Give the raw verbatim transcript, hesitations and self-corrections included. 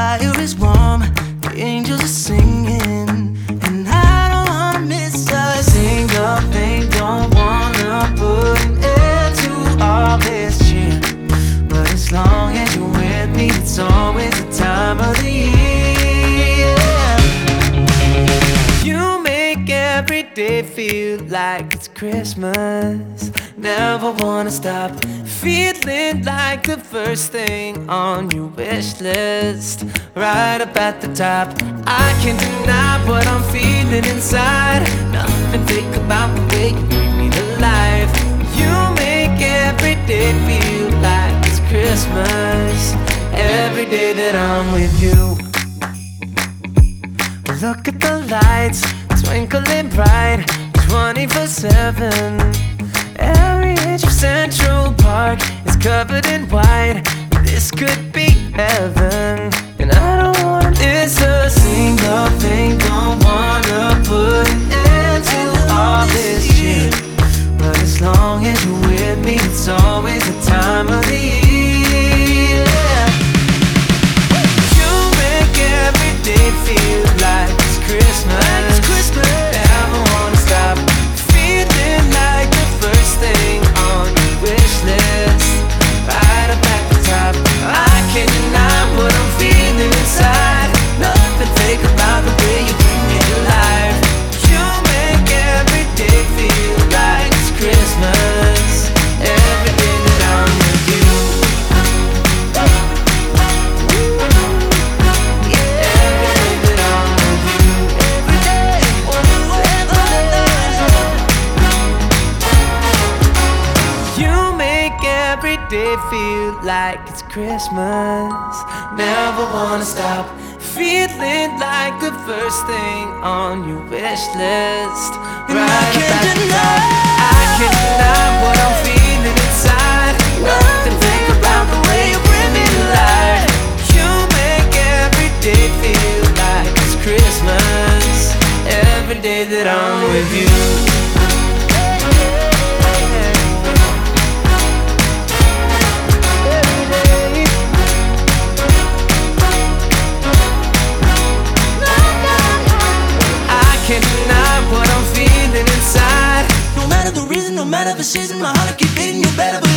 fire is warm, the angels are singing, and I don't wanna miss a single thing. Don't wanna put an end to all this cheer, but as long as you're with me, it's always the time of the year. You make every day feel like it's Christmas. Never wanna stop feeling like the first thing on your wish list, right up at the top. I can't deny what I'm feeling inside. Nothing fake about the way you bring me to life. You make every day feel like it's Christmas, every day that I'm with you. Look at the lights, twinkling bright, twenty-four seven. Every inch of Central Park is covered in white. This could be heaven, and I don't wanna miss a single thing. Don't wanna put an end to all this shit, but as long as you're with me, it's always the time of the year. You make every day feel like it's Christmas. Like it's Christmas. Never wanna stop feeling like the first thing on your wish list, right up at the top. I can't deny what I'm feeling inside. Nothing fake about the way you bring me to life. You make every day feel like it's Christmas, every day that I'm with you. Every day feel like it's Christmas. Never wanna stop feeling like the first thing on your wish list, right up at the top. I can't deny what I'm feeling inside. Nothing fake about the way you bring me to life. You make every day feel like it's Christmas, every day that I'm with you. No matter the reason, no matter the season, my heart keep beating you better.